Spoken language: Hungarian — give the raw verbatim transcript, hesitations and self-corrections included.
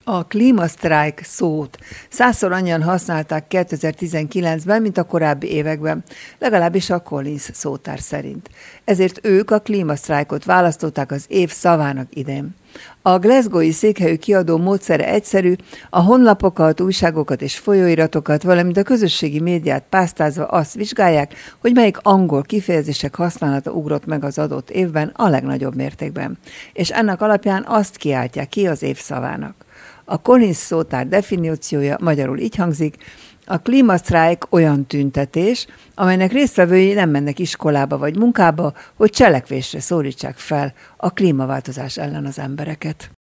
A klímasztrájk szót százszor annyian használták kétezer-tizenkilencben, mint a korábbi években, legalábbis a Collins szótár szerint. Ezért ők a klímasztrájkot választották az év szavának idén. A Glasgow-i székhelyű kiadó módszere egyszerű, a honlapokat, újságokat és folyóiratokat, valamint a közösségi médiát pásztázva azt vizsgálják, hogy melyik angol kifejezések használata ugrott meg az adott évben a legnagyobb mértékben. És ennek alapján azt kiáltják ki az év szavának. A Collins szótár definíciója magyarul így hangzik: a klímasztrájk olyan tüntetés, amelynek résztvevői nem mennek iskolába vagy munkába, hogy cselekvésre szólítsák fel a klímaváltozás ellen az embereket.